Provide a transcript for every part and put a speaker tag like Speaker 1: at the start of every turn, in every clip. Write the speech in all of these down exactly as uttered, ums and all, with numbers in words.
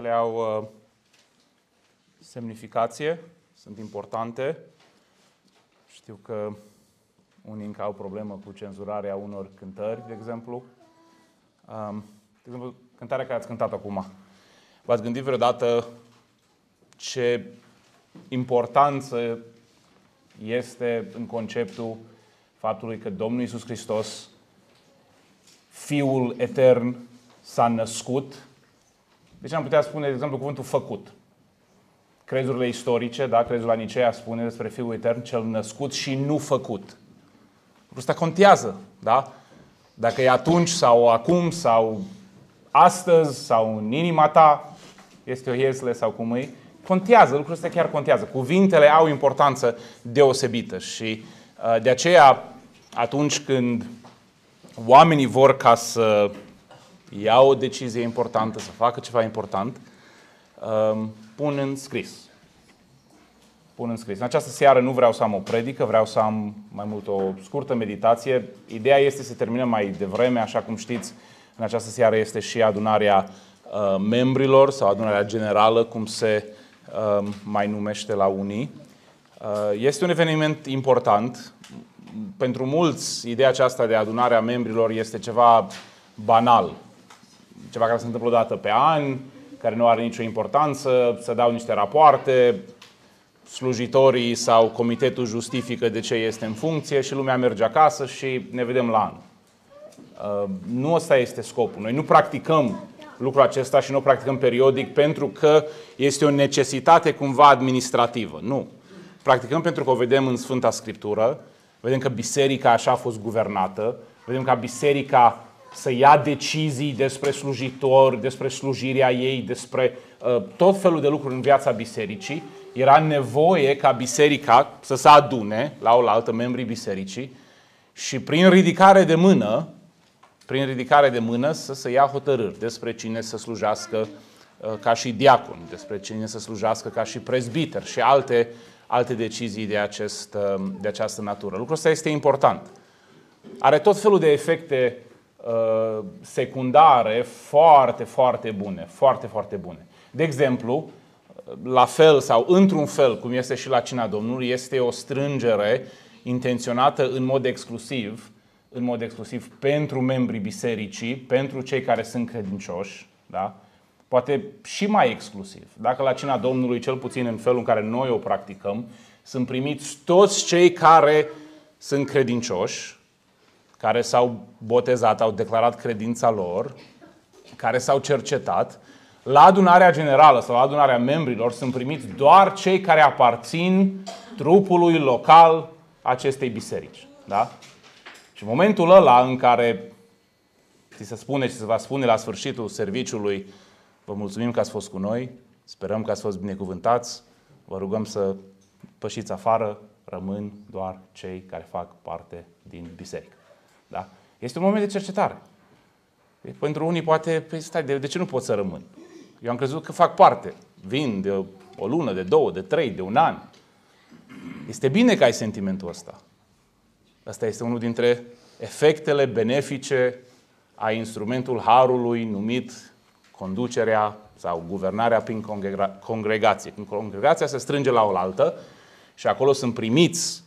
Speaker 1: Cuvintele au uh, semnificație, sunt importante. Știu că unii încă au problemă cu cenzurarea unor cântări, de exemplu. Um, de exemplu, cântarea care ați cântat acum. V-ați gândit vreodată ce importanță este în conceptul faptului că Domnul Iisus Hristos, Fiul Etern, s-a născut? Deci am putea spune, de exemplu, cuvântul făcut. Crezurile istorice, da? Crezul la Nicea spune despre Fiul Etern, cel născut și nu făcut. Asta contează, da? Dacă e atunci sau acum sau astăzi sau în inima ta, este o iesle sau cum e, contează, lucrul ăsta chiar contează. Cuvintele au importanță deosebită și uh, de aceea atunci când oamenii vor ca să ia o decizie importantă, să facă ceva important, uh, pun în scris. Pun în scris. În această seară nu vreau să am o predică, vreau să am mai mult o scurtă meditație. Ideea este să terminăm mai devreme, așa cum știți, în această seară este și adunarea uh, membrilor sau adunarea generală, cum se uh, mai numește la unii. Uh, este un eveniment important. Pentru mulți, ideea aceasta de adunare a membrilor este ceva banal. Ceva care se întâmplă o dată pe an, care nu are nicio importanță, se dau niște rapoarte, slujitorii sau comitetul justifică de ce este în funcție și lumea merge acasă și ne vedem la an. Nu ăsta este scopul. Noi nu practicăm lucrul acesta și nu o practicăm periodic pentru că este o necesitate cumva administrativă. Nu. Practicăm pentru că o vedem în Sfânta Scriptură, vedem că biserica așa a fost guvernată, vedem că biserica să ia decizii despre slujitori, despre slujirea ei, despre uh, tot felul de lucruri în viața bisericii. Era nevoie ca biserica să se adune la oaltă membrii bisericii și prin ridicare de mână, prin ridicare de mână să se ia hotărâri despre cine să slujească uh, ca și diacon, despre cine să slujească ca și prezbiter și alte, alte decizii de, acest, uh, de această natură. Lucrul ăsta este important. Are tot felul de efecte uh, secundare foarte, foarte bune, foarte, foarte bune. De exemplu, la fel sau într-un fel, cum este și la Cina Domnului, este o strângere intenționată în mod exclusiv, în mod exclusiv pentru membrii bisericii, pentru cei care sunt credincioși, da? Poate și mai exclusiv. Dacă la Cina Domnului, cel puțin în felul în care noi o practicăm, sunt primiți toți cei care sunt credincioși, care s-au botezat, au declarat credința lor, care s-au cercetat. La adunarea generală sau la adunarea membrilor sunt primiți doar cei care aparțin trupului local acestei biserici. Da? Și în momentul ăla în care ți se spune și se va spune la sfârșitul serviciului: vă mulțumim că ați fost cu noi, sperăm că ați fost binecuvântați, vă rugăm să pășiți afară, rămân doar cei care fac parte din biserică. Da? Este un moment de cercetare. Pentru unii poate, păi stai, de, de ce nu pot să rămân? Eu am crezut că fac parte. Vin de o lună, de două, de trei, de un an. Este bine că ai sentimentul ăsta. Ăsta este unul dintre efectele benefice a instrumentul harului numit conducerea sau guvernarea prin congregație. Când congregația se strânge la oaltă și acolo sunt primiți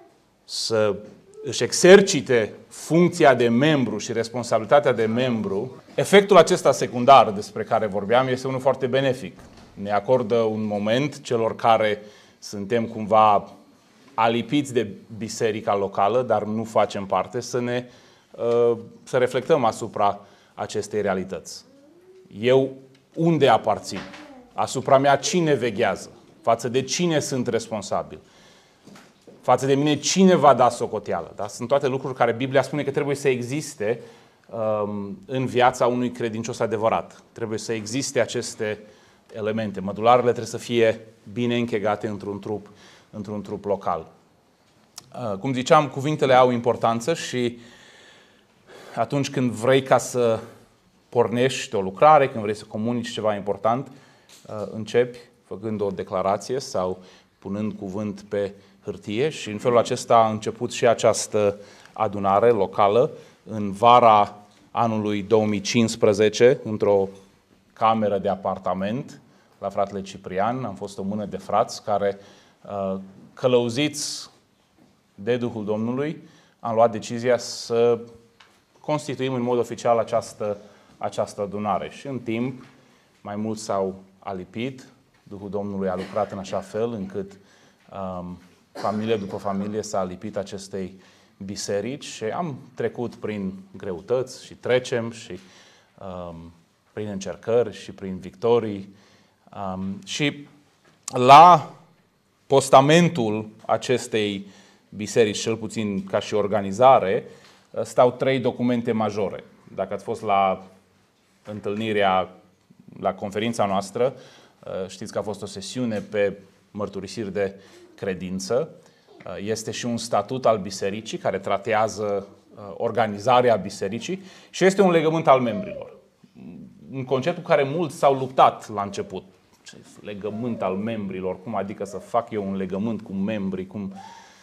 Speaker 1: să își exercite funcția de membru și responsabilitatea de membru, efectul acesta secundar despre care vorbeam este unul foarte benefic. Ne acordă un moment celor care suntem cumva alipiți de biserica locală, dar nu facem parte, să ne să reflectăm asupra acestei realități. Eu unde aparțin? Asupra mea cine veghează? Față de cine sunt responsabil? Față de mine cine va da socoteală? Da? Sunt toate lucruri care Biblia spune că trebuie să existe um, în viața unui credincios adevărat. Trebuie să existe aceste elemente. Mădularele trebuie să fie bine închegate într-un trup, într-un trup local. Uh, cum ziceam, cuvintele au importanță și atunci când vrei ca să pornești o lucrare, când vrei să comunici ceva important, uh, începi făcând o declarație sau punând cuvânt pe hârtie și în felul acesta a început și această adunare locală în vara anului două mii cincisprezece, într-o cameră de apartament la fratele Ciprian. Am fost o mână de frați care, călăuziți de Duhul Domnului, am luat decizia să constituim în mod oficial această, această adunare. Și în timp, mai mulți s-au alipit. Duhul Domnului a lucrat în așa fel încât um, familie după familie s-a alipit acestei biserici și am trecut prin greutăți și trecem și um, prin încercări și prin victorii. Um, și la postamentul acestei biserici, cel puțin ca și organizare, stau trei documente majore. Dacă ați fost la întâlnirea, la conferința noastră, știți că a fost o sesiune pe mărturisiri de credință. Este și un statut al bisericii care tratează organizarea bisericii și este un legământ al membrilor. Un concept cu care mulți s-au luptat la început. Ce legământ al membrilor? Cum adică să fac eu un legământ cu membrii? Cum...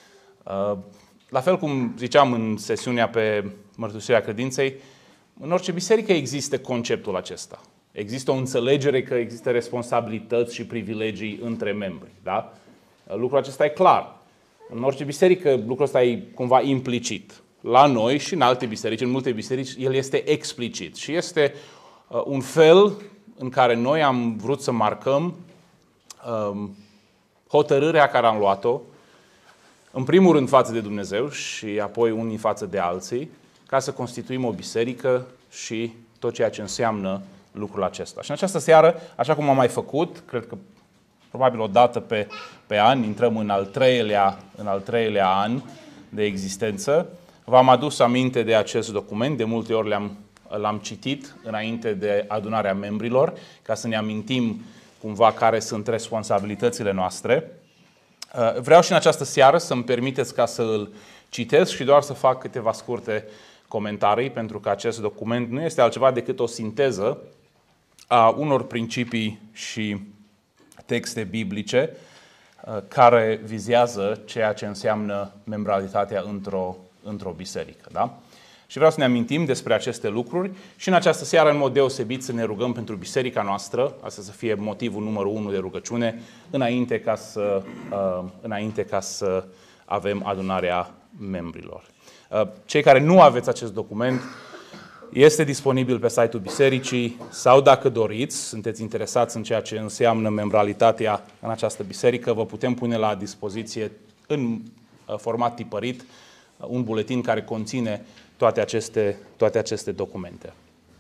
Speaker 1: La fel cum ziceam în sesiunea pe mărturisirea credinței, în orice biserică există conceptul acesta. Există o înțelegere că există responsabilități și privilegii între membri. Da? Lucrul acesta e clar. În orice biserică lucrul ăsta e cumva implicit. La noi și în alte biserici, în multe biserici, el este explicit. Și este un fel în care noi am vrut să marcăm um, hotărârea care am luat-o, în primul rând față de Dumnezeu și apoi unii față de alții, ca să constituim o biserică și tot ceea ce înseamnă lucrul acesta. Și în această seară, așa cum am mai făcut, cred că probabil o dată pe, pe an, intrăm în al treilea, în al treilea an de existență, v-am adus aminte de acest document, de multe ori le-am, l-am citit înainte de adunarea membrilor, ca să ne amintim cumva care sunt responsabilitățile noastre. Vreau și în această seară să-mi permiteți ca să îl citesc și doar să fac câteva scurte comentarii, pentru că acest document nu este altceva decât o sinteză a unor principii și texte biblice care vizează ceea ce înseamnă membralitatea într-o, într-o biserică. Da? Și vreau să ne amintim despre aceste lucruri și în această seară, în mod deosebit, să ne rugăm pentru biserica noastră, asta să fie motivul numărul unu de rugăciune, înainte ca să, înainte ca să avem adunarea membrilor. Cei care nu aveți acest document, este disponibil pe site-ul bisericii sau dacă doriți, sunteți interesați în ceea ce înseamnă membralitatea în această biserică, vă putem pune la dispoziție în format tipărit un buletin care conține toate aceste, toate aceste documente.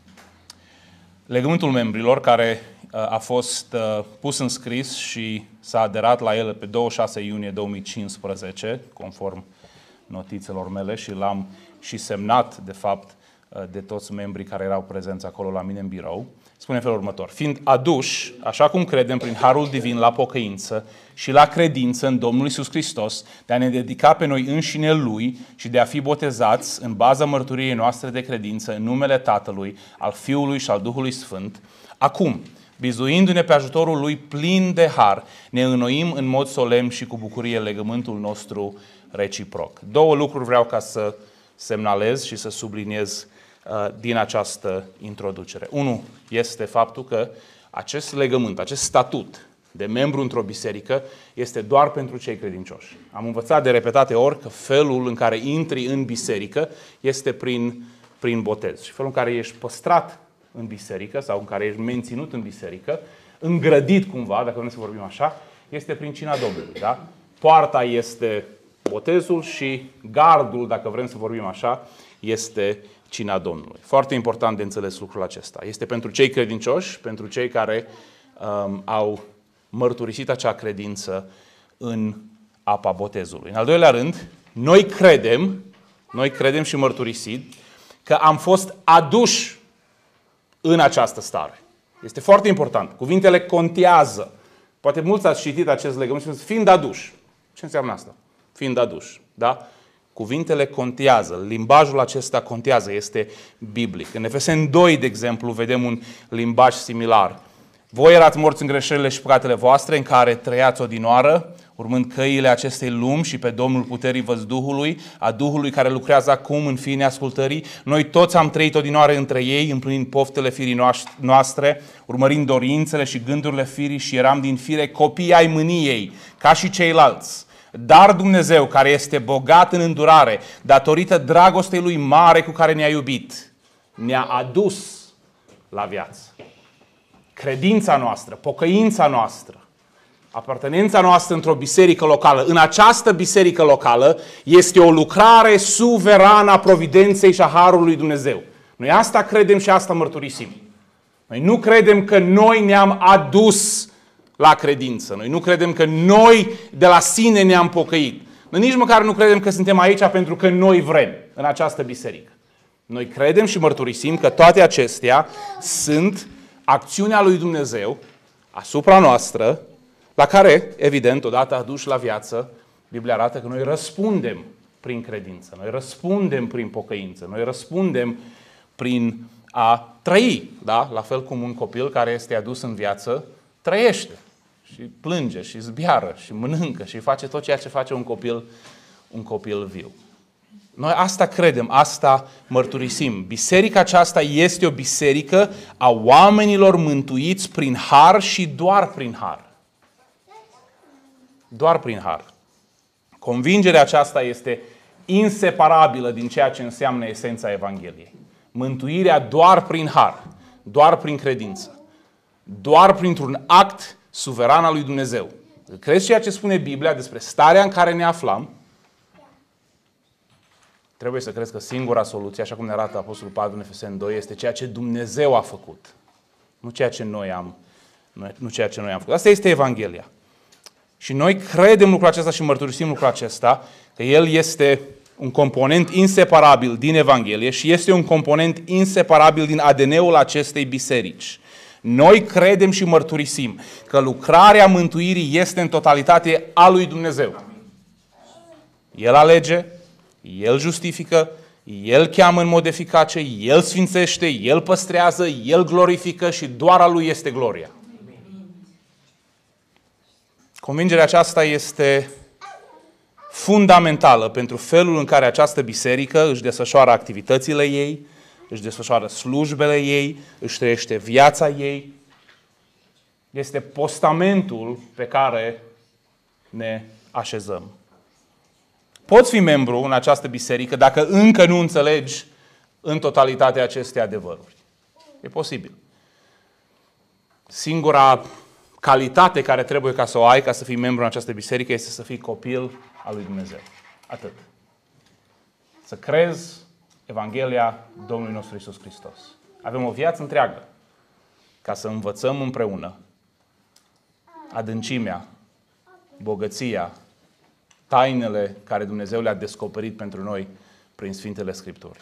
Speaker 1: Legământul membrilor, care a fost pus în scris și s-a aderat la el pe douăzeci și șase iunie două mii cincisprezece, conform notițelor mele, și l-am și semnat, de fapt, de toți membrii care erau prezenți acolo la mine în birou, spune în felul următor: fiind aduși, așa cum credem, prin harul divin la pocăință și la credință în Domnul Iisus Hristos, de a ne dedica pe noi înșine Lui și de a fi botezați în baza mărturiei noastre de credință în numele Tatălui, al Fiului și al Duhului Sfânt, acum, bizuindu-ne pe ajutorul Lui plin de har, ne înnoim în mod solemn și cu bucurie legământul nostru reciproc. Două lucruri vreau ca să semnalez și să subliniez din această introducere. Unu este faptul că acest legământ, acest statut de membru într-o biserică este doar pentru cei credincioși. Am învățat de repetate ori că felul în care intri în biserică este prin, prin botez. Și felul în care ești păstrat în biserică sau în care ești menținut în biserică, îngrădit cumva, dacă vrem să vorbim așa, este prin cina Domnului. Da? Poarta este botezul și gardul, dacă vrem să vorbim așa, este cina Domnului. Foarte important de înțeles lucrul acesta. Este pentru cei credincioși, pentru cei care um, au mărturisit acea credință în apa botezului. În al doilea rând, noi credem, noi credem și mărturisim că am fost aduși în această stare. Este foarte important. Cuvintele contează. Poate mulți ați citit acest legământ și fiind aduși. Ce înseamnă asta? Fiind aduși. Da? Cuvintele contează, limbajul acesta contează, este biblic. În Efeseni doi, de exemplu, vedem un limbaj similar. Voi erați morți în greșelile și păcatele voastre, în care trăiați odinoară, urmând căile acestei lumi și pe Domnul puterii văzduhului, a Duhului care lucrează acum în fiii neascultării, noi toți am trăit odinoară între ei, împlinind poftele firii noastre, urmărind dorințele și gândurile firii și eram din fire copii ai mâniei, ca și ceilalți. Dar Dumnezeu, care este bogat în îndurare, datorită dragostei Lui mare cu care ne-a iubit, ne-a adus la viață. Credința noastră, pocăința noastră, apartenența noastră într-o biserică locală, în această biserică locală, este o lucrare suverană a providenței și a harului lui Dumnezeu. Noi asta credem și asta mărturisim. Noi nu credem că noi ne-am adus la credință. Noi nu credem că noi de la sine ne-am pocăit. Noi nici măcar nu credem că suntem aici pentru că noi vrem în această biserică. Noi credem și mărturisim că toate acestea sunt acțiunea lui Dumnezeu asupra noastră, la care, evident, odată aduși la viață, Biblia arată că noi răspundem prin credință, noi răspundem prin pocăință, noi răspundem prin a trăi, da? La fel cum un copil care este adus în viață trăiește și plânge și zbiară și mănâncă și face tot ceea ce face un copil, un copil viu. Noi asta credem, asta mărturisim. Biserica aceasta este o biserică a oamenilor mântuiți prin har și doar prin har. Doar prin har. Convingerea aceasta este inseparabilă din ceea ce înseamnă esența Evangheliei. Mântuirea doar prin har, doar prin credință, doar printr-un act suveran al lui Dumnezeu. Crezi ceea ce spune Biblia despre starea în care ne aflam? Trebuie să crezi că singura soluție, așa cum ne arată Apostolul Pavel în Efeseni doi, este ceea ce Dumnezeu a făcut. Nu ceea ce noi am, nu ceea ce noi am făcut. Asta este Evanghelia. Și noi credem lucrul acesta și mărturisim lucrul acesta, că El este un component inseparabil din Evanghelie și este un component inseparabil din A D N-ul acestei biserici. Noi credem și mărturisim că lucrarea mântuirii este în totalitate a lui Dumnezeu. El alege, El justifică, El cheamă în mod eficace, El sfințește, El păstrează, El glorifică și doar a Lui este gloria. Convingerea aceasta este fundamentală pentru felul în care această biserică își desfășoară activitățile ei, își desfășoară slujbele ei, își trăiește viața ei. Este postamentul pe care ne așezăm. Poți fi membru în această biserică dacă încă nu înțelegi în totalitate aceste adevăruri. E posibil. Singura calitate care trebuie ca să o ai ca să fii membru în această biserică este să fii copil al lui Dumnezeu. Atât. Să crezi Evanghelia Domnului nostru Iisus Hristos. Avem o viață întreagă ca să învățăm împreună adâncimea, bogăția, tainele care Dumnezeu le-a descoperit pentru noi prin Sfintele Scripturi.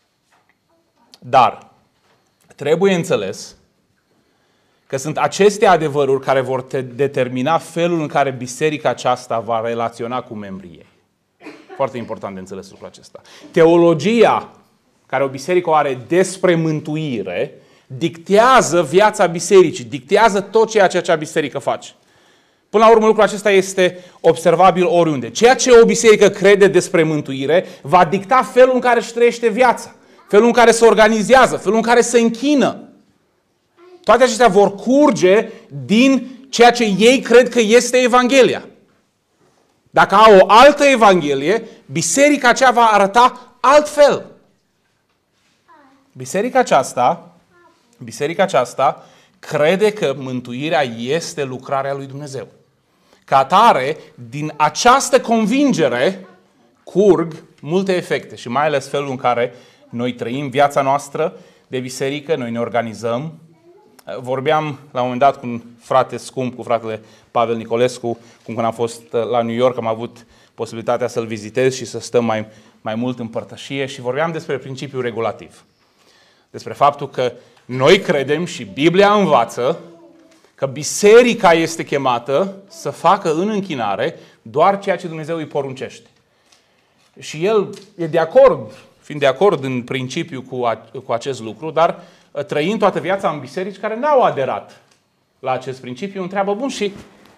Speaker 1: Dar trebuie înțeles că sunt aceste adevăruri care vor determina felul în care biserica aceasta va relaționa cu membrii ei. Foarte important de înțeles lucrul acesta. Teologia care o biserică o are despre mântuire dictează viața bisericii, dictează tot ceea ce acea biserică face. Până la urmă, lucrul acesta este observabil oriunde. Ceea ce o biserică crede despre mântuire va dicta felul în care își trăiește viața, felul în care se organizează, felul în care se închină. Toate acestea vor curge din ceea ce ei cred că este Evanghelia. Dacă au o altă Evanghelie, biserica aceea va arăta altfel. Biserica aceasta, biserica aceasta crede că mântuirea este lucrarea lui Dumnezeu. Ca atare, din această convingere curg multe efecte și mai ales felul în care noi trăim viața noastră de biserică, noi ne organizăm. Vorbeam la un moment dat cu un frate scump, cu fratele Pavel Nicolescu, cum când am fost la New York, am avut posibilitatea să-l vizitez și să stăm mai, mai mult în părtășie și vorbeam despre principiul regulativ. Despre faptul că noi credem și Biblia învață că biserica este chemată să facă în închinare doar ceea ce Dumnezeu îi poruncește. Și el e de acord, fiind de acord în principiu cu, a, cu acest lucru, dar trăind toată viața în biserici care n-au aderat la acest principiu, întreabă, bun, și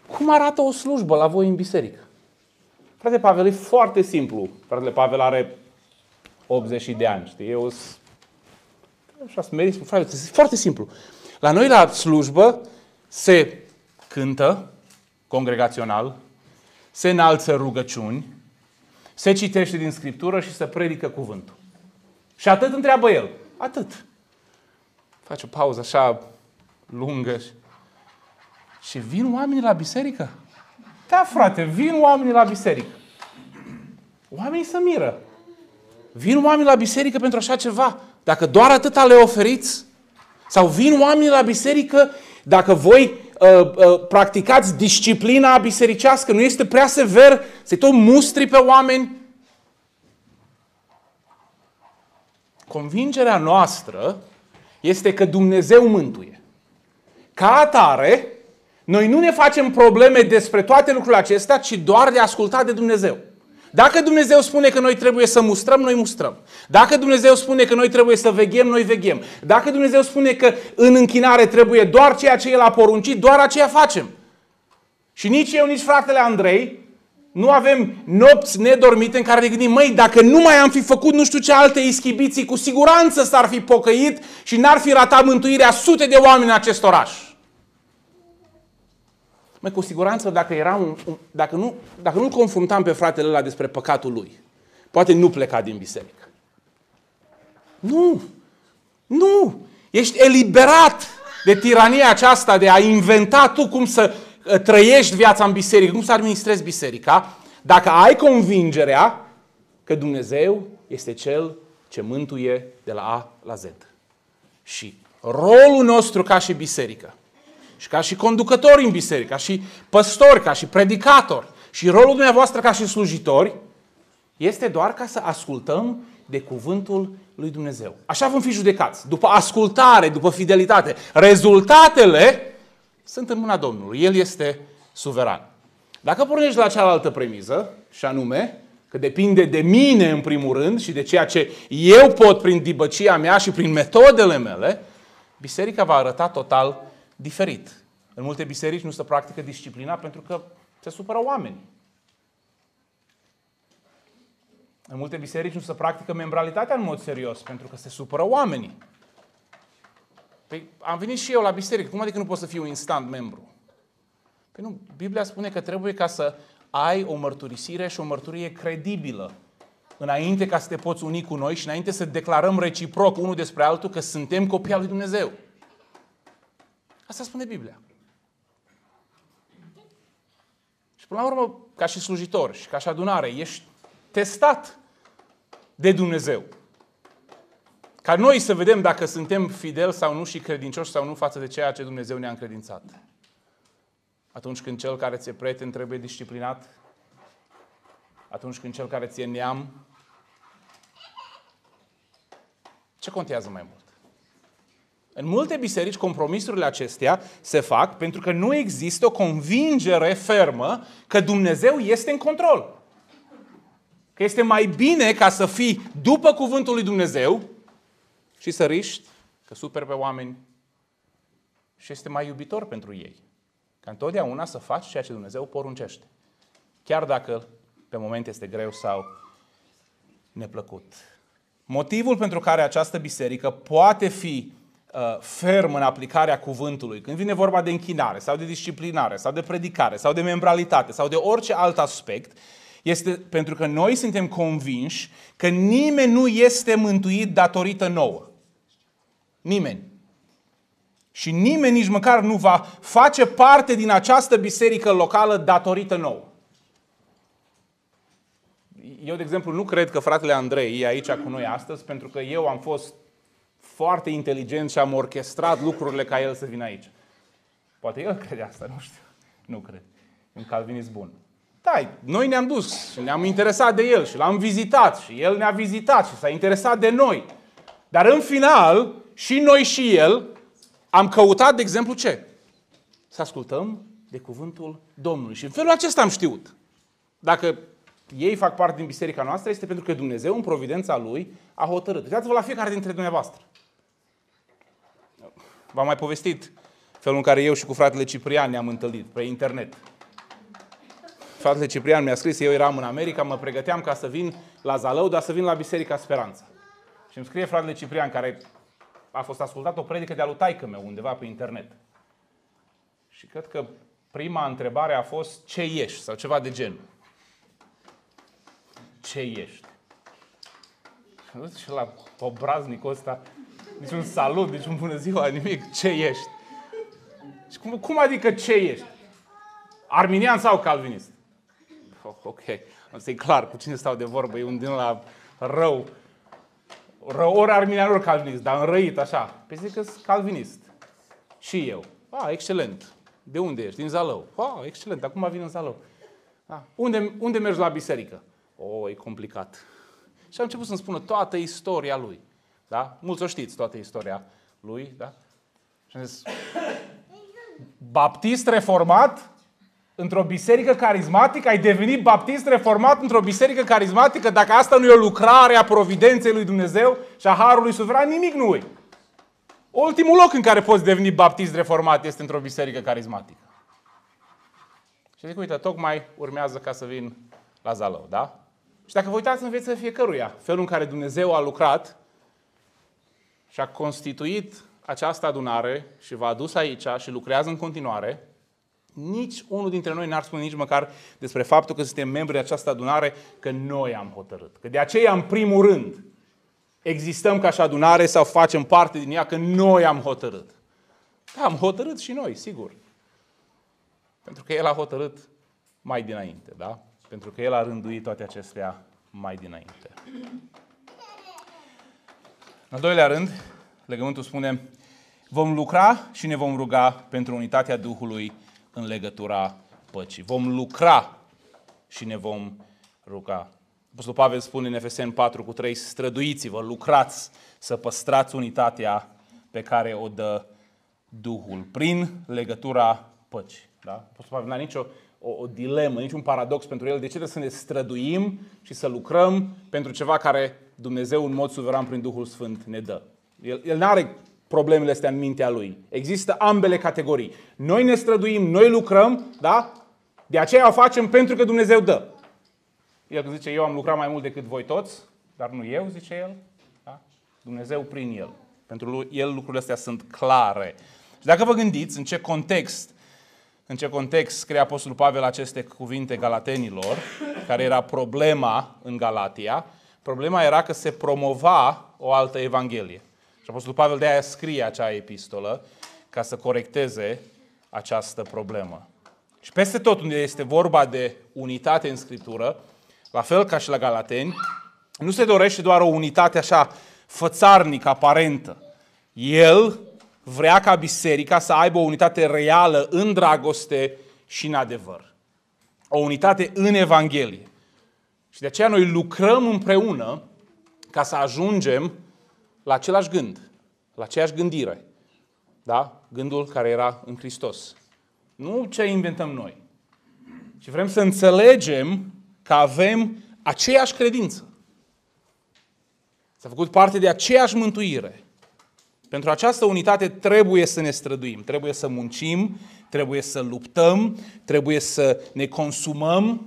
Speaker 1: cum arată o slujbă la voi în biserică? Frate Pavel, e foarte simplu. Fratele Pavel are optzeci de ani, știi? Eu așa smerit, frate, e foarte simplu. La noi la slujbă se cântă congregațional, se înalță rugăciuni, se citește din Scriptură și se predică cuvântul. Și atât întreabă el. Atât. Face o pauză așa lungă. Și vin oamenii la biserică? Da, frate, vin oamenii la biserică. Oamenii se miră. Vin oamenii la biserică pentru așa ceva. Dacă doar atâta le oferiți? Sau vin oamenii la biserică dacă voi uh, uh, practicați disciplina bisericească? Nu este prea sever? Se tot mustri pe oameni? Convingerea noastră este că Dumnezeu mântuie. Ca atare, noi nu ne facem probleme despre toate lucrurile acestea, ci doar de a asculta de Dumnezeu. Dacă Dumnezeu spune că noi trebuie să mustrăm, noi mustrăm. Dacă Dumnezeu spune că noi trebuie să veghem, noi veghem. Dacă Dumnezeu spune că în închinare trebuie doar ceea ce El a poruncit, doar aceea facem. Și nici eu, nici fratele Andrei nu avem nopți nedormite în care ne gândim, măi, dacă nu mai am fi făcut nu știu ce alte ischibiții, cu siguranță s-ar fi pocăit și n-ar fi ratat mântuirea sute de oameni în acest oraș. Măi, cu siguranță, dacă, era un, un, dacă, nu, dacă nu-l confruntam pe fratele ăla despre păcatul lui, poate nu pleca din biserică. Nu! Nu! Ești eliberat de tirania aceasta de a inventa tu cum să trăiești viața în biserică, cum să administrezi biserica, dacă ai convingerea că Dumnezeu este Cel ce mântuie de la A la Z. Și rolul nostru ca și biserică, și ca și conducători în biserică, ca și păstori, ca și predicatori, și rolul dumneavoastră ca și slujitori, este doar ca să ascultăm de cuvântul lui Dumnezeu. Așa vom fi judecați. După ascultare, după fidelitate. Rezultatele sunt în mâna Domnului. El este suveran. Dacă pornești la cealaltă premiză, și anume că depinde de mine în primul rând și de ceea ce eu pot prin dibăcia mea și prin metodele mele, biserica va arăta total diferit. În multe biserici nu se practică disciplina pentru că se supără oamenii. În multe biserici nu se practică membralitatea în mod serios pentru că se supără oamenii. Păi am venit și eu la biserică. Cum adică nu pot să fiu instant membru? Păi nu, Biblia spune că trebuie ca să ai o mărturisire și o mărturie credibilă înainte ca să te poți uni cu noi și înainte să declarăm reciproc unul despre altul că suntem copii al lui Dumnezeu. Asta spune Biblia. Și până la urmă, ca și slujitor și ca și adunare, ești testat de Dumnezeu. Ca noi să vedem dacă suntem fideli sau nu și credincioși sau nu față de ceea ce Dumnezeu ne-a încredințat. Atunci când cel care ți-e prieten trebuie disciplinat, atunci când cel care ți-e neam, ce contează mai mult? În multe biserici, compromisurile acestea se fac pentru că nu există o convingere fermă că Dumnezeu este în control. Că este mai bine ca să fii după cuvântul lui Dumnezeu și să riști, că superi pe oameni și este mai iubitor pentru ei. Ca întotdeauna să faci ceea ce Dumnezeu poruncește. Chiar dacă pe moment este greu sau neplăcut. Motivul pentru care această biserică poate fi uh, ferm în aplicarea cuvântului, când vine vorba de închinare sau de disciplinare sau de predicare sau de membralitate sau de orice alt aspect, este pentru că noi suntem convinși că nimeni nu este mântuit datorită nouă. Nimeni. Și nimeni nici măcar nu va face parte din această biserică locală datorită nouă. Eu, de exemplu, nu cred că fratele Andrei e aici cu noi astăzi pentru că eu am fost foarte inteligent și am orchestrat lucrurile ca el să vină aici. Poate el crede asta, nu știu. Nu cred. E un calvinist bun. Da, noi ne-am dus și ne-am interesat de el și l-am vizitat și el ne-a vizitat și s-a interesat de noi. Dar în final, și noi și el am căutat, de exemplu, ce? Să ascultăm de cuvântul Domnului. Și în felul acesta am știut. Dacă ei fac parte din biserica noastră, este pentru că Dumnezeu, în providența Lui, a hotărât. Uitați-vă la fiecare dintre dumneavoastră. V-am mai povestit felul în care eu și cu fratele Ciprian ne-am întâlnit pe internet. Fratele Ciprian mi-a scris, eu eram în America, mă pregăteam ca să vin la Zalău, dar să vin la Biserica Speranța. Și îmi scrie fratele Ciprian, care a fost ascultat o predică de-a lui taică-meu undeva pe internet. Și cred că prima întrebare a fost, ce ești? Sau ceva de genul. Ce ești? Și la obraznicul ăsta, nici un salut, nici un bună ziua, nimic. Ce ești? Și cum, cum adică ce ești? Arminian sau calvinist? Oh, ok, asta e clar, cu cine stau de vorbă, e un din la rău. Rău, ori arminian, ori calvinist, dar înrăit așa. Păi zic că sunt calvinist. Și eu. Ah, excelent. De unde ești? Din Zalău. Ah, excelent, acum vin în Zalău. Ah, unde, unde mergi la biserică? Oh, e complicat. Și am început să-mi spună toată istoria lui. Da? Mulți o știți, toată istoria lui. Da? Și am zis, baptist reformat într-o biserică carismatică? Ai devenit baptist reformat într-o biserică carismatică? Dacă asta nu e o lucrare a providenței lui Dumnezeu și a harului suveran, nimic nu e. Ultimul loc în care poți deveni baptist reformat este într-o biserică carismatică. Și zic, uite, tocmai urmează ca să vin la Zalău, da? Și dacă vă uitați în viața fiecăruia, felul în care Dumnezeu a lucrat și a constituit această adunare și v-a adus aici și lucrează în continuare, nici unul dintre noi n-ar spune nici măcar despre faptul că suntem membri de această adunare că noi am hotărât. Că de aceea, în primul rând, existăm ca și adunare sau facem parte din ea că noi am hotărât. Da, am hotărât și noi, sigur. Pentru că El a hotărât mai dinainte, da? Pentru că El a rânduit toate acestea mai dinainte. În al doilea rând, legământul spune, vom lucra și ne vom ruga pentru unitatea Duhului în legătura păcii. Vom lucra și ne vom ruga. Apostolul Pavel spune în Efeseni patru cu trei, străduiți-vă, lucrați să păstrați unitatea pe care o dă Duhul prin legătura păcii. Da? Apostolul Pavel n-a nicio o, o dilemă, niciun paradox pentru el. De ce trebuie să ne străduim și să lucrăm pentru ceva care Dumnezeu în mod suveran prin Duhul Sfânt ne dă? El, el n-are problemele astea în mintea lui. Există ambele categorii. Noi ne străduim, noi lucrăm, da? De aceea o facem pentru că Dumnezeu dă. El când zice, eu am lucrat mai mult decât voi toți, dar nu eu, zice el, da? Dumnezeu prin el. Pentru el lucrurile astea sunt clare. Și dacă vă gândiți în ce context, în ce context scrie Apostolul Pavel aceste cuvinte galatenilor, care era problema în Galatia, problema era că se promova o altă evanghelie. Și Apostolul Pavel de aia scrie acea epistolă ca să corecteze această problemă. Și peste tot unde este vorba de unitate în Scriptură, la fel ca și la Galateni, nu se dorește doar o unitate așa fățarnică, aparentă. El vrea ca biserica să aibă o unitate reală în dragoste și în adevăr. O unitate în Evanghelie. Și de aceea noi lucrăm împreună ca să ajungem la același gând, la aceeași gândire. Da? Gândul care era în Hristos. Nu ce inventăm noi. Și vrem să înțelegem că avem aceeași credință. S-a făcut parte de aceeași mântuire. Pentru această unitate trebuie să ne străduim, trebuie să muncim, trebuie să luptăm, trebuie să ne consumăm.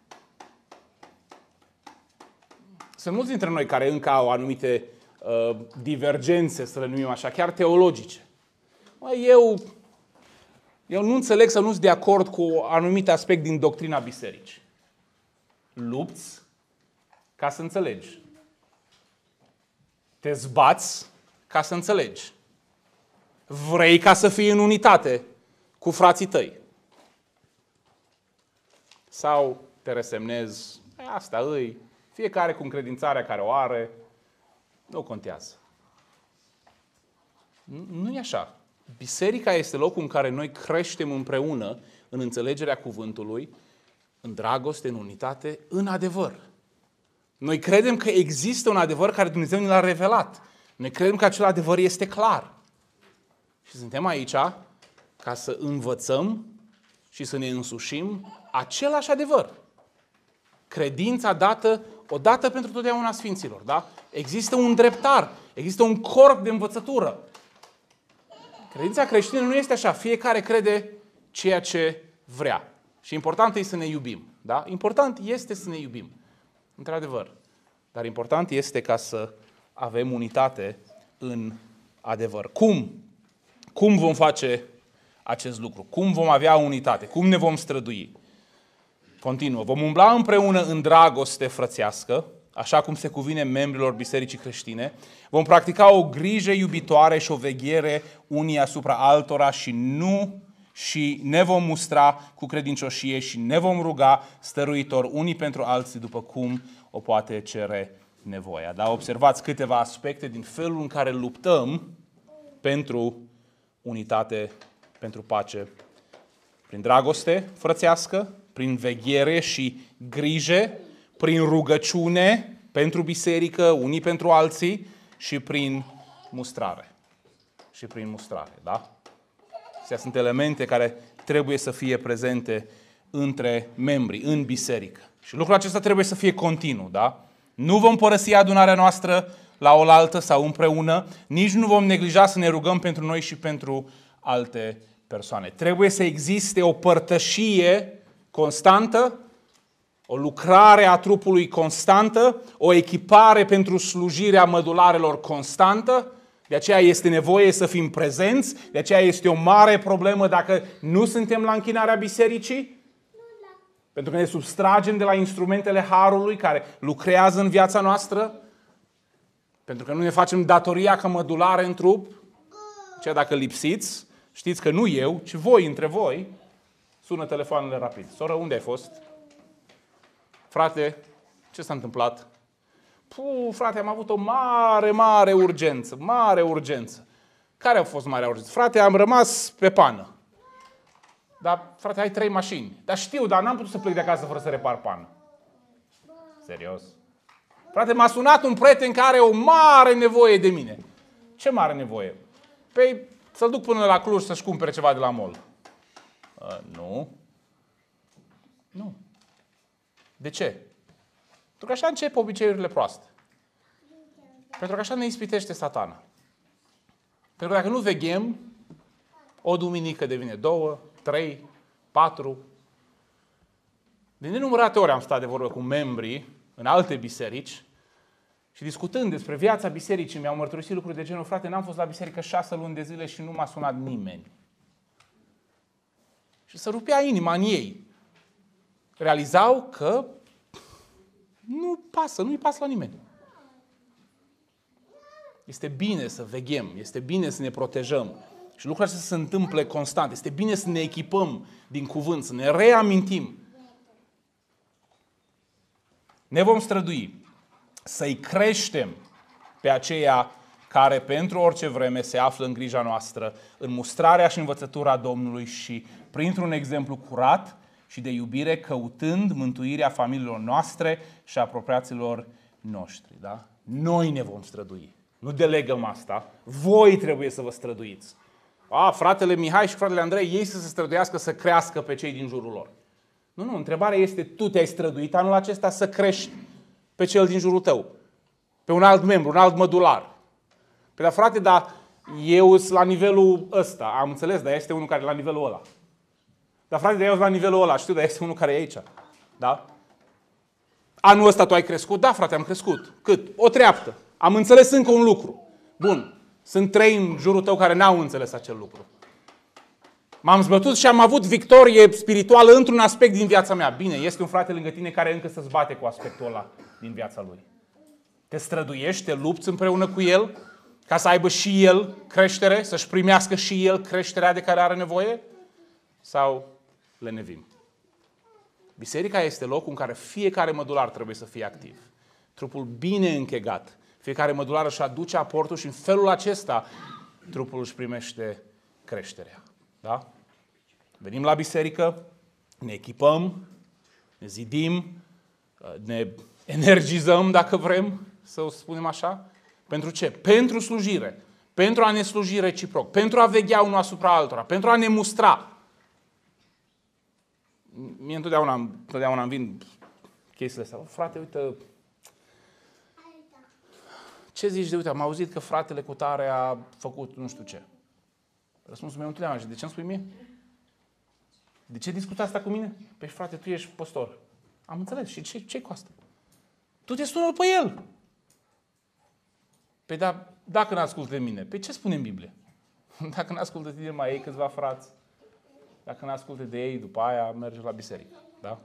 Speaker 1: Sunt mulți dintre noi care încă au anumite uh, divergențe, să le numim așa, chiar teologice. Mă, eu, eu nu înțeleg sau nu sunt de acord cu un anumit aspect din doctrina bisericii. Lupți ca să înțelegi. Te zbați ca să înțelegi. Vrei ca să fii în unitate cu frații tăi. Sau te resemnezi, asta îi, fiecare cu încredințarea care o are, nu contează. Nu e așa. Biserica este locul în care noi creștem împreună în înțelegerea cuvântului, în dragoste, în unitate, în adevăr. Noi credem că există un adevăr care Dumnezeu ne l-a revelat. Noi credem că acel adevăr este clar. Și suntem aici ca să învățăm și să ne însușim același adevăr. Credința dată odată pentru totdeauna Sfinților. Da? Există un dreptar, există un corp de învățătură. Credința creștină nu este așa. Fiecare crede ceea ce vrea. Și important este să ne iubim. Da? Important este să ne iubim. Într-adevăr. Dar important este ca să avem unitate în adevăr. Cum? Cum vom face acest lucru? Cum vom avea unitate? Cum ne vom strădui? Continuă. Vom umbla împreună în dragoste frățească, așa cum se cuvine membrilor Bisericii Creștine. Vom practica o grijă iubitoare și o veghere unii asupra altora și nu și ne vom mustra cu credincioșie și ne vom ruga stăruitor unii pentru alții după cum o poate cere nevoia. Da? Observați câteva aspecte din felul în care luptăm pentru unitate, pentru pace. Prin dragoste frățească, prin veghere și grijă, prin rugăciune pentru biserică, unii pentru alții și prin mustrare. Și prin mustrare, da? Astea sunt elemente care trebuie să fie prezente între membri, în biserică. Și lucrul acesta trebuie să fie continuu, da? Nu vom părăsi adunarea noastră la oaltă sau împreună, nici nu vom neglija să ne rugăm pentru noi și pentru alte persoane. Trebuie să existe o părtășie constantă, o lucrare a trupului constantă, o echipare pentru slujirea mădularelor constantă. De aceea este nevoie să fim prezenți, de aceea este o mare problemă dacă nu suntem la închinarea bisericii, pentru că ne substragem de la instrumentele harului care lucrează în viața noastră, pentru că nu ne facem datoria ca mădulare în trup. Ceea dacă lipsiți, știți că nu eu, ci voi între voi, sună telefoanele rapid. Soră, unde ai fost? Frate, ce s-a întâmplat? Puh, frate, am avut o mare, mare urgență, mare urgență. Care a fost marea urgență? Frate, am rămas pe pană. Dar, frate, ai trei mașini. Dar știu, dar n-am putut să plec de acasă fără să repar pană. Serios? Frate, m-a sunat un prieten care are o mare nevoie de mine. Ce mare nevoie? Păi, să-l duc până la Cluj să-și cumpere ceva de la mall. Uh, nu. Nu. De ce? Pentru că așa încep obiceiurile proaste. Pentru că așa ne ispitește Satana. Pentru că dacă nu veghem, o duminică devine două, trei, patru. De nenumărate ori am stat de vorbă cu membrii în alte biserici și discutând despre viața bisericii mi-au mărturisit lucruri de genul: frate, n-am fost la biserică șase luni de zile și nu m-a sunat nimeni. Și se rupea inima în ei. Realizau că nu pasă, nu-i pasă la nimeni. Este bine să veghem, este bine să ne protejăm. Și lucrul acesta se întâmplă constant. Este bine să ne echipăm din cuvânt, să ne reamintim. Ne vom strădui să-i creștem pe aceia care pentru orice vreme se află în grija noastră, în mustrarea și învățătura Domnului și printr-un exemplu curat și de iubire, căutând mântuirea familiilor noastre și apropiaților noștri. Da? Noi ne vom strădui. Nu delegăm asta. Voi trebuie să vă străduiți. A, fratele Mihai și fratele Andrei, ei să se străduiască să crească pe cei din jurul lor. Nu, nu, întrebarea este: tu te-ai străduit anul acesta să crești pe cel din jurul tău? Pe un alt membru, un alt mădular? Păi da, frate, dar eu sunt la nivelul ăsta. Am înțeles, dar este unul care e la nivelul ăla. Dar frate, dar eu sunt la nivelul ăla. Știu, dar este unul care e aici. Da? Anul ăsta tu ai crescut? Da, frate, am crescut. Cât? O treaptă. Am înțeles încă un lucru. Bun. Sunt trei în jurul tău care n-au înțeles acel lucru. M-am zbătut și am avut victorie spirituală într-un aspect din viața mea. Bine, este un frate lângă tine care încă se bate cu aspectul ăla din viața lui. Te străduiești, te lupți împreună cu el ca să aibă și el creștere, să-și primească și el creșterea de care are nevoie? Sau lenevim? Biserica este locul în care fiecare mădular trebuie să fie activ. Trupul bine închegat. Fiecare mădular își aduce aportul și în felul acesta trupul își primește creșterea. Da? Venim la biserică, ne echipăm, ne zidim, ne energizăm, dacă vrem să o spunem așa. Pentru ce? Pentru slujire. Pentru a ne sluji reciproc. Pentru a veghea unul asupra altora. Pentru a ne mustra. Mie întotdeauna, întotdeauna îmi vin chestiile astea. Frate, uite, ce zici de, uite, am auzit că fratele cu tare a făcut nu știu ce. Răspunsul meu întotdeauna, de ce îmi spui mie? De ce discuți asta cu mine? Păi frate, tu ești păstor. Am înțeles. Și ce, ce-i cu asta? Tu te sună pe el. Păi da, dacă n-ascultă de mine, păi ce spune în Biblie? Dacă n-ascultă de tine, mai ei câțiva frați. Dacă n-ascultă de ei, după aia mergi la biserică. Da?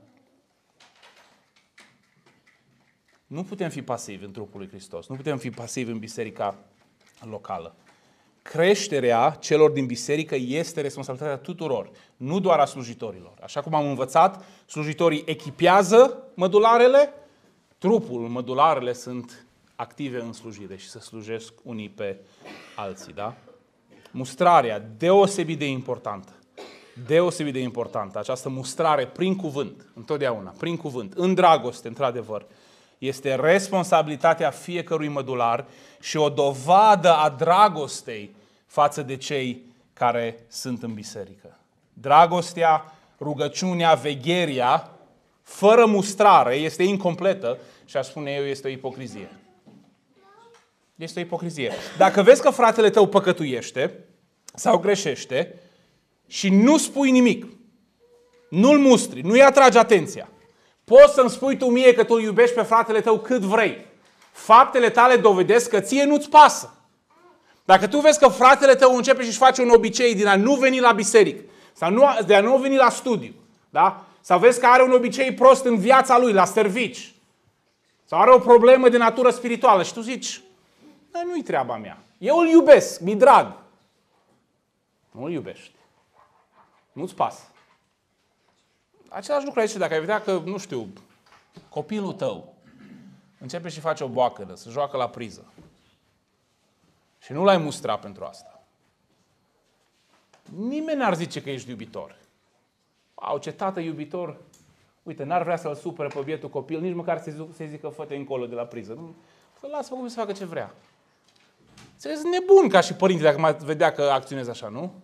Speaker 1: Nu putem fi pasivi în trupul lui Hristos. Nu putem fi pasivi în biserica locală. Creșterea celor din biserică este responsabilitatea tuturor, nu doar a slujitorilor. Așa cum am învățat, slujitorii echipează mădularele, trupul, mădularele sunt active în slujire și se slujesc unii pe alții. Da? Mustrarea, deosebit de importantă. Deosebit de importantă. Această mustrare prin cuvânt, întotdeauna, prin cuvânt, în dragoste, într-adevăr, este responsabilitatea fiecărui mădular și o dovadă a dragostei față de cei care sunt în biserică. Dragostea, rugăciunea, vegheria, fără mustrare, este incompletă și aș spune eu, este o ipocrizie. Este o ipocrizie. Dacă vezi că fratele tău păcătuiește sau greșește și nu spui nimic, nu-l mustri, nu-i atragi atenția, poți să-mi spui tu mie că tu îl iubești pe fratele tău cât vrei. Faptele tale dovedesc că ție nu-ți pasă. Dacă tu vezi că fratele tău începe și-și face un obicei din a nu veni la biserică, sau nu, de a nu veni la studiu, da? Sau vezi că are un obicei prost în viața lui, la servici, sau are o problemă de natură spirituală și tu zici, nu-i treaba mea. Eu îl iubesc, mi-i drag. Nu îl iubești. Nu-ți pasă. Același lucru aici, dacă ai vedea că, nu știu, copilul tău începe și face o boacădă, să joacă la priză și nu l-ai mustrat pentru asta, nimeni n-ar zice că ești iubitor. Au, ce tată iubitor, uite, n-ar vrea să-l supere pe bietul copil, nici măcar să-i zică fă-te încolo de la priză. Nu, să lasă pe copil să facă ce vrea. Ți-ești nebun ca și părinte dacă mai vedea că acționezi așa, nu?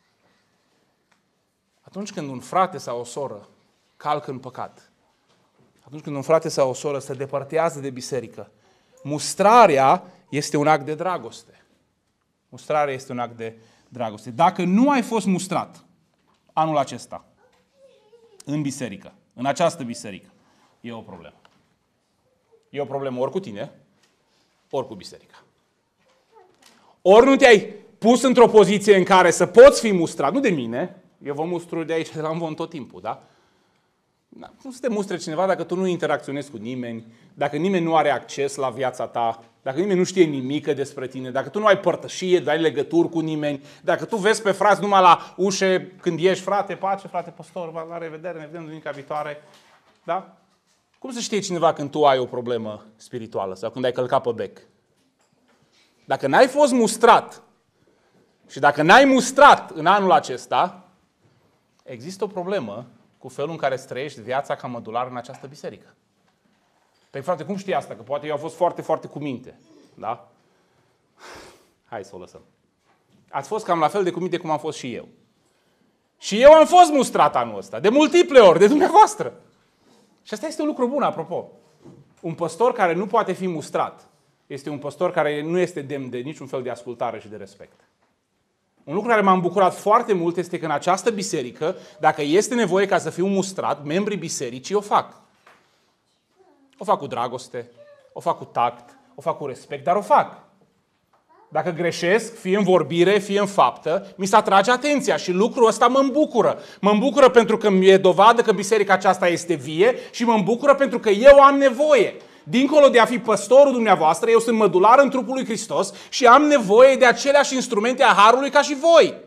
Speaker 1: Atunci când un frate sau o soră calcă în păcat, atunci când un frate sau o soră se depărtează de biserică, mustrarea este un act de dragoste. Mustrarea este un act de dragoste. Dacă nu ai fost mustrat anul acesta în biserică, în această biserică, e o problemă. E o problemă ori cu tine, ori cu biserica. Ori nu te-ai pus într-o poziție în care să poți fi mustrat, nu de mine, eu vă mustru de aici, de la Amvon tot timpul, da? Nu să te mustre cineva dacă tu nu interacționezi cu nimeni, dacă nimeni nu are acces la viața ta, dacă nimeni nu știe nimic despre tine, dacă tu nu ai părtășie, nu ai legături cu nimeni, dacă tu vezi pe frați numai la ușe când ieși, frate, pace, frate, păstor, la revedere, ne vedem duminica viitoare, da? Cum să știe cineva când tu ai o problemă spirituală sau când ai călcat pe bec? Dacă n-ai fost mustrat și dacă n-ai mustrat în anul acesta, există o problemă cu felul în care îți trăiești viața ca mădular în această biserică. Păi frate, cum știi asta? Că poate eu am fost foarte, foarte cu minte. Da? Hai să o lăsăm. Ați fost cam la fel de cu minte cum am fost și eu. Și eu am fost mustrat anul ăsta, de multiple ori, de dumneavoastră. Și asta este un lucru bun, apropo. Un păstor care nu poate fi mustrat este un păstor care nu este demn de niciun fel de ascultare și de respect. Un lucru care m-am bucurat foarte mult este că în această biserică, dacă este nevoie ca să fiu mustrat, membrii bisericii o fac. O fac cu dragoste, o fac cu tact, o fac cu respect, dar o fac. Dacă greșesc, fie în vorbire, fie în faptă, mi se atrage atenția și lucrul ăsta mă îmbucură. Mă îmbucură pentru că mi-e dovadă că biserica aceasta este vie și mă îmbucură pentru că eu am nevoie. Dincolo de a fi păstorul dumneavoastră, eu sunt mădular în trupul lui Hristos și am nevoie de aceleași instrumente a harului ca și voi.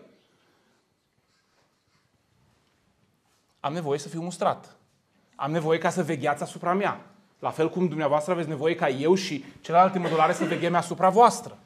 Speaker 1: Am nevoie să fiu mustrat. Am nevoie ca să vegheați asupra mea. La fel cum dumneavoastră aveți nevoie ca eu și celelalte mădulare să veghem asupra voastră.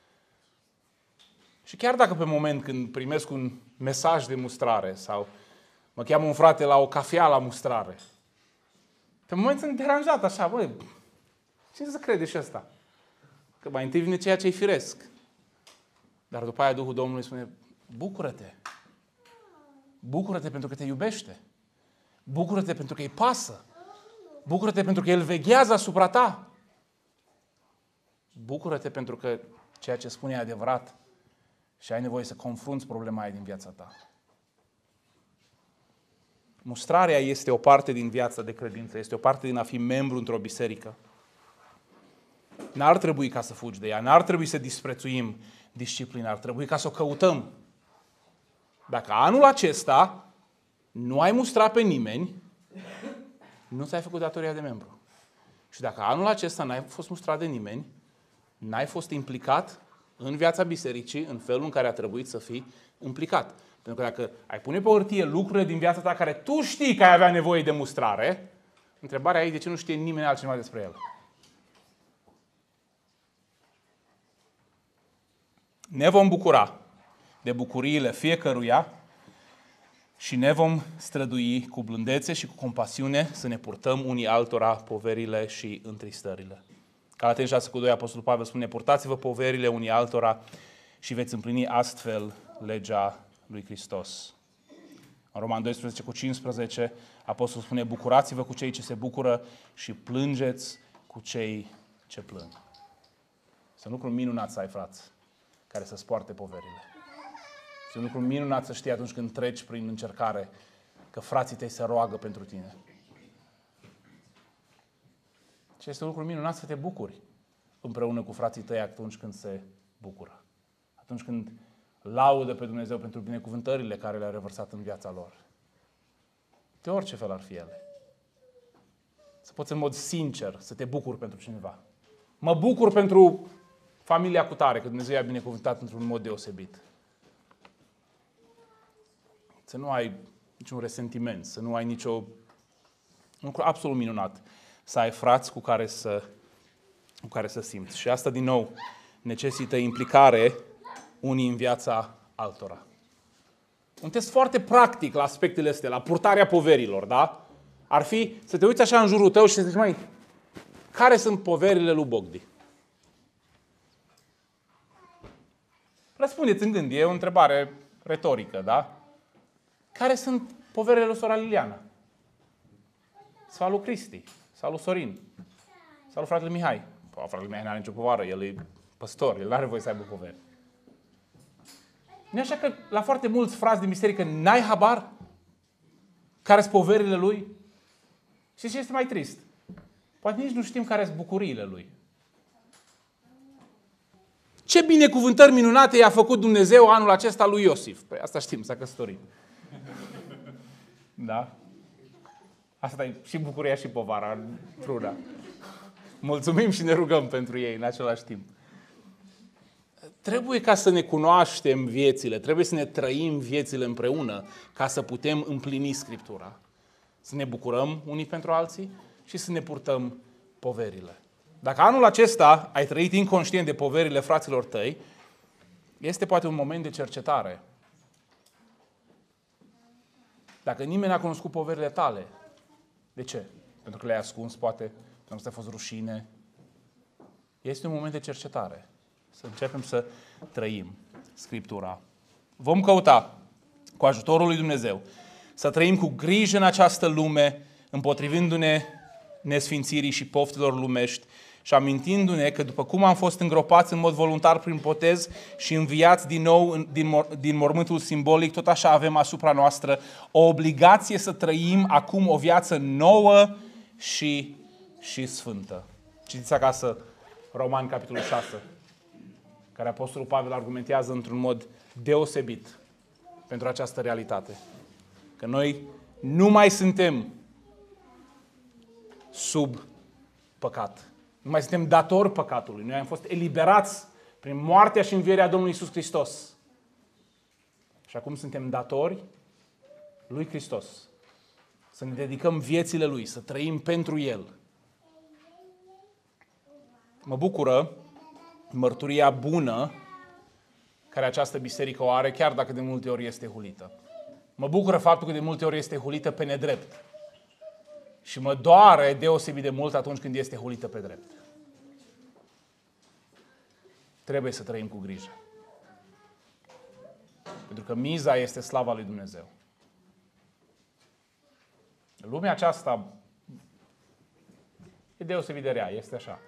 Speaker 1: Și chiar dacă pe moment când primesc un mesaj de mustrare sau mă cheamă un frate la o cafea la mustrare, pe moment sunt deranjat așa, băi, cine să crede și ăsta? Că mai întâi vine ceea ce-i firesc. Dar după aia Duhul Domnului spune, bucură-te. Bucură-te pentru că te iubește. Bucură-te pentru că îi pasă. Bucură-te pentru că El veghează asupra ta. Bucură-te pentru că ceea ce spune e adevărat și ai nevoie să confrunți problema aia din viața ta. Mustrarea este o parte din viața de credință, este o parte din a fi membru într-o biserică. N-ar trebui ca să fugi de ea, n-ar trebui să disprețuim disciplina, ar trebui ca să o căutăm. Dacă anul acesta nu ai mustrat pe nimeni, nu ți-ai făcut datoria de membru. Și dacă anul acesta n-ai fost mustrat de nimeni, n-ai fost implicat în viața bisericii în felul în care a trebuit să fii implicat. Pentru că dacă ai pune pe hârtie lucrurile din viața ta care tu știi că ai avea nevoie de mustrare, întrebarea e de ce nu știe nimeni altcineva despre el. Ne vom bucura de bucuriile fiecăruia și ne vom strădui cu blândețe și cu compasiune să ne purtăm unii altora poverile și întristările. Galateni șase cu doi, Apostolul Pavel spune, purtați-vă poverile unii altora și veți împlini astfel legea lui Hristos. În Roman doisprezece cu cincisprezece, Apostolul spune, bucurați-vă cu cei ce se bucură și plângeți cu cei ce plâng. Este un lucru minunat să ai frați care să-ți poarte poverile. Este un lucru minunat să știi atunci când treci prin încercare că frații tăi se roagă pentru tine. Și este un lucru minunat să te bucuri împreună cu frații tăi atunci când se bucură. Atunci când laudă pe Dumnezeu pentru binecuvântările care le-a revărsat în viața lor. De orice fel ar fi ele. Să poți în mod sincer să te bucuri pentru cineva. Mă bucur pentru familia cutare, că Dumnezeu i-a binecuvântat într-un mod deosebit. Să nu ai niciun resentiment, să nu ai nicio... Un lucru absolut minunat. Să ai frați cu care să, cu care să simți. Și asta, din nou, necesită implicare unii în viața altora. Un test foarte practic la aspectele astea, la purtarea poverilor, da? Ar fi să te uiți așa în jurul tău și să zici, măi, care sunt poverile lui Bogdi? Răspundeți în gând, e o întrebare retorică, da? Care sunt poverile lui sora Liliana? Sau lui Cristi? Sau lui Sorin? Sau lui fratele Mihai? Păi, fratele Mihai n-are nicio povară, el e păstor, el n-are voie să aibă poveri. Nu e așa că la foarte mulți frați din biserică n-ai habar care sunt poverile lui? Și ce este mai trist? Poate nici nu știm care sunt bucuriile lui. Ce binecuvântări minunate i-a făcut Dumnezeu anul acesta lui Iosif? Păi asta știm, s-a căsătorit. Da? Asta e și bucuria și povara pruna. Mulțumim și ne rugăm pentru ei în același timp. Trebuie ca să ne cunoaștem viețile, trebuie să ne trăim viețile împreună ca să putem împlini Scriptura. Să ne bucurăm unii pentru alții și să ne purtăm poverile. Dacă anul acesta ai trăit inconștient de poverile fraților tăi, este poate un moment de cercetare. Dacă nimeni n-a cunoscut poverile tale, de ce? Pentru că le-ai ascuns, poate, pentru că ți-a fost rușine. Este un moment de cercetare. Să începem să trăim Scriptura. Vom căuta, cu ajutorul lui Dumnezeu, să trăim cu grijă în această lume, împotrivindu-ne nesfințirii și poftelor lumești și amintindu-ne că după cum am fost îngropați în mod voluntar prin botez și înviați din nou din, mor- din mormântul simbolic, tot așa avem asupra noastră o obligație să trăim acum o viață nouă și, și sfântă. Citiți acasă Romani, capitolul șase, care Apostolul Pavel argumentează într-un mod deosebit pentru această realitate. Că noi nu mai suntem sub păcat. Nu mai suntem datori păcatului. Noi am fost eliberați prin moartea și învierea Domnului Iisus Hristos. Și acum suntem datori lui Hristos. Să ne dedicăm viețile Lui, să trăim pentru El. Mă bucură mărturia bună care această biserică o are, chiar dacă de multe ori este hulită. Mă bucură faptul că de multe ori este hulită pe nedrept. Și mă doare deosebit de mult atunci când este hulită pe drept. Trebuie să trăim cu grijă. Pentru că miza este slava lui Dumnezeu. Lumea aceasta e deosebit de rea, este așa.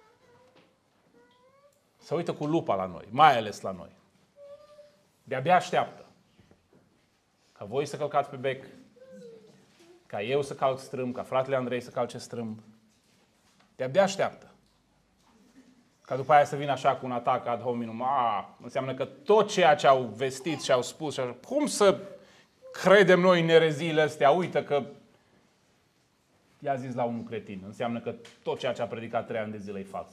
Speaker 1: Se uită cu lupa la noi, mai ales la noi. De-abia așteaptă ca voi să călcați pe bec, ca eu să calc strâmb, ca fratele Andrei să calce strâmb. De-abia așteaptă. Ca după aia să vină așa cu un atac ad hominem. A, înseamnă că tot ceea ce au vestit și au spus, și așa, cum să credem noi în ereziile astea? Uită că i-a zis la unul cretin. Înseamnă că tot ceea ce a predicat trei ani de zile e fals.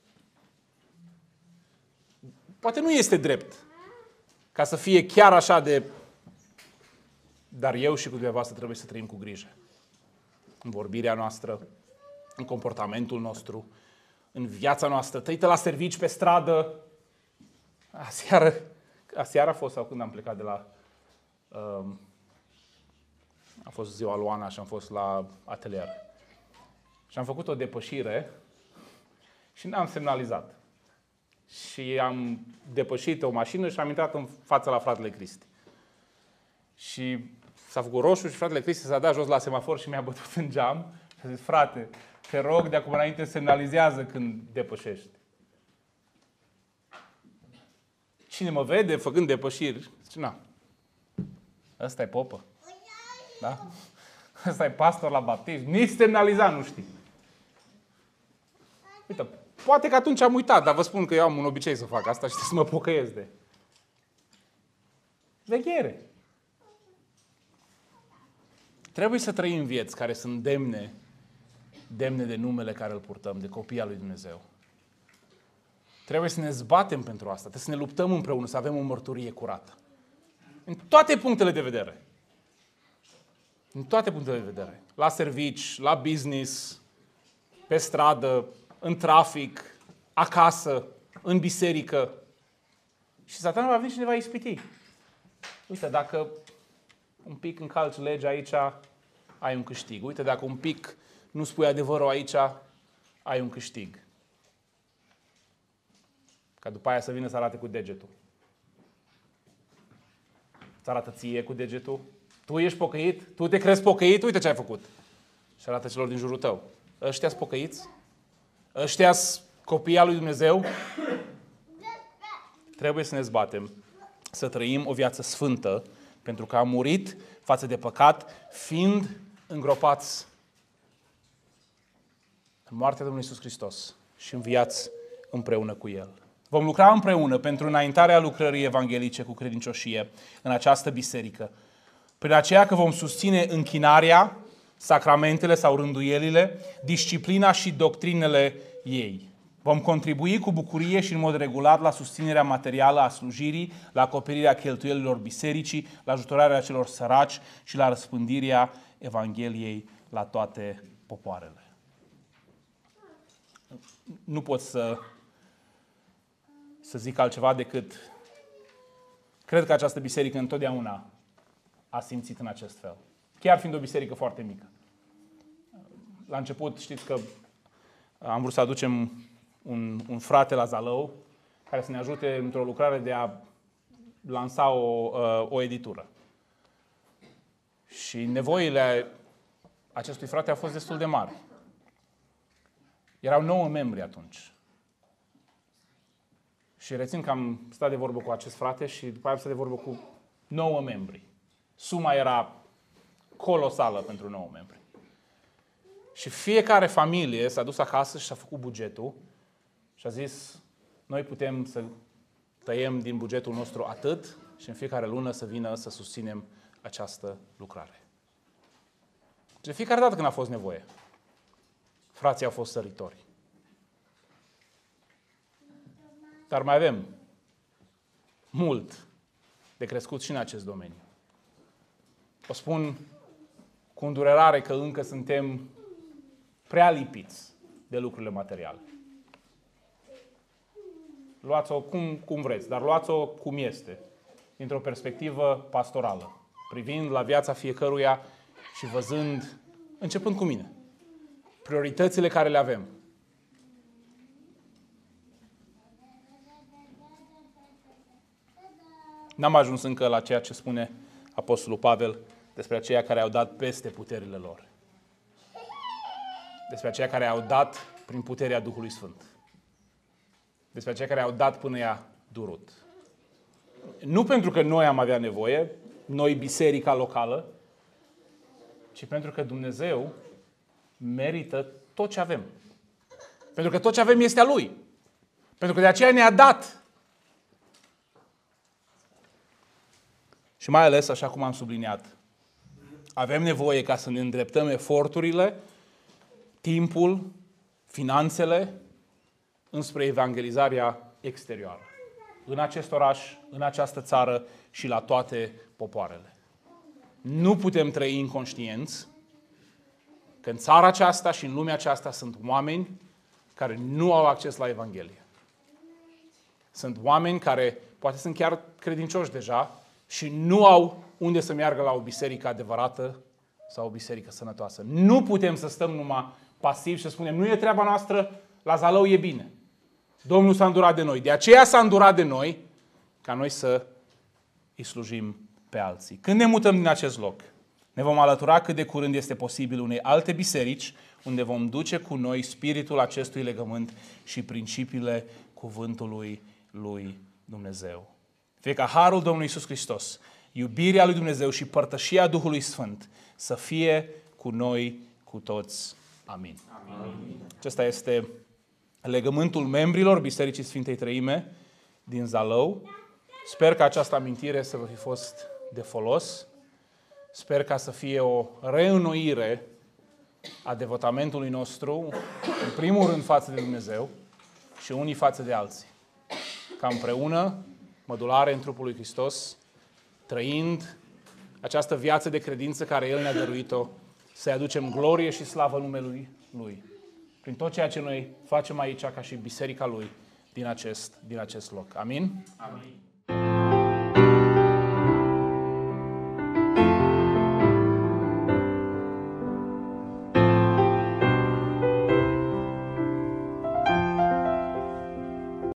Speaker 1: Poate nu este drept ca să fie chiar așa de... Dar eu și cu dumneavoastră trebuie să trăim cu grijă. În vorbirea noastră, în comportamentul nostru, în viața noastră. Tăită la servici pe stradă. Aseară, aseară a fost, sau când am plecat de la... Um, a fost ziua lui Ana și am fost la atelier. Și am făcut o depășire și n-am semnalizat. Și am depășit o mașină și am intrat în fața la fratele Cristi. Și s-a făcut roșu și fratele Cristi s-a dat jos la semafor și mi-a bătut în geam și a zis, frate, te rog de acum înainte semnalizează când depășești. Cine mă vede făcând depășiri, zice, na, ăsta e popă. Da? Ăsta e pastor la baptism. Nici semnaliza nu știi. Uite, poate că atunci am uitat, dar vă spun că eu am un obicei să fac asta și să mă pocăiesc de. Veghere. Trebuie să trăim vieți care sunt demne, demne de numele care îl purtăm, de copii al lui Dumnezeu. Trebuie să ne zbatem pentru asta, trebuie să ne luptăm împreună, să avem o mărturie curată. În toate punctele de vedere. În toate punctele de vedere. La servici, la business, pe stradă, în trafic, acasă, în biserică. Și Satana va veni și ne va ispiti. Uite, dacă un pic încalci legea aici, ai un câștig. Uite, dacă un pic nu spui adevărul aici, ai un câștig. Ca după aia să vină să arate cu degetul. Să arată ție cu degetul. Tu ești pocăit? Tu te crezi pocăit? Uite ce ai făcut. Și arată celor din jurul tău. Ăștia-s pocăiți? Ăștia-s copiii al lui Dumnezeu? Trebuie să ne zbatem, să trăim o viață sfântă, pentru că am murit față de păcat, fiind îngropați în moartea Domnului Iisus Hristos și înviați împreună cu El. Vom lucra împreună pentru înaintarea lucrării evanghelice cu credincioșie în această biserică. Prin aceea că vom susține închinarea, sacramentele sau rânduielile, disciplina și doctrinele ei. Vom contribui cu bucurie și în mod regulat la susținerea materială a slujirii, la acoperirea cheltuielilor bisericii, la ajutorarea celor săraci și la răspândirea Evangheliei la toate popoarele. Nu pot să, să zic altceva decât cred că această biserică întotdeauna a simțit în acest fel. Chiar fiind o biserică foarte mică. La început știți că am vrut să aducem un, un frate la Zalău care să ne ajute într-o lucrare de a lansa o, o editură. Și nevoile acestui frate au fost destul de mari. Erau nouă membri atunci. Și rețin că am stat de vorbă cu acest frate și după aia am stat de vorbă cu nouă membri. Suma era colosală pentru nouă membri. Și fiecare familie s-a dus acasă și s-a făcut bugetul și a zis, noi putem să tăiem din bugetul nostru atât și în fiecare lună să vină să susținem această lucrare. De fiecare dată când a fost nevoie, frații au fost săritori. Dar mai avem mult de crescut și în acest domeniu. O spun cu îndurerare că încă suntem prea lipiți de lucrurile materiale. Luați-o cum, cum vreți, dar luați-o cum este, dintr-o perspectivă pastorală, privind la viața fiecăruia și văzând, începând cu mine, prioritățile care le avem. N-am ajuns încă la ceea ce spune Apostolul Pavel despre aceia care au dat peste puterile lor. Despre aceia care au dat prin puterea Duhului Sfânt. Despre aceia care au dat până i-a durut. Nu pentru că noi am avea nevoie, noi biserica locală, ci pentru că Dumnezeu merită tot ce avem. Pentru că tot ce avem este a Lui. Pentru că de aceea ne-a dat. Și mai ales, așa cum am subliniat, avem nevoie ca să ne îndreptăm eforturile, timpul, finanțele înspre evangelizarea exterioară. În acest oraș, în această țară și la toate popoarele. Nu putem trăi inconștienți că în țara aceasta și în lumea aceasta sunt oameni care nu au acces la Evanghelie. Sunt oameni care poate sunt chiar credincioși deja și nu au unde să meargă la o biserică adevărată sau o biserică sănătoasă. Nu putem să stăm numai pasiv și să spunem, nu e treaba noastră, la Zalău e bine. Domnul s-a îndurat de noi. De aceea s-a îndurat de noi ca noi să îi slujim pe alții. Când ne mutăm din acest loc, ne vom alătura cât de curând este posibil unei alte biserici unde vom duce cu noi spiritul acestui legământ și principiile cuvântului lui Dumnezeu. Fie ca harul Domnului Iisus Hristos, iubirea lui Dumnezeu și părtășia Duhului Sfânt să fie cu noi, cu toți. Amin. Amin. Acesta este legământul membrilor Bisericii Sfintei Treime din Zalău. Sper că această amintire să vă fi fost de folos. Sper ca să fie o reînnoire a devotamentului nostru, în primul rând față de Dumnezeu și unii față de alții. Ca împreună, mădulare în trupul lui Hristos, trăind această viață de credință care El ne-a dăruit-o, să-i aducem glorie și slavă numelui Lui. Prin tot ceea ce noi facem aici, ca și biserica Lui, din acest, din acest loc. Amin?
Speaker 2: Amin.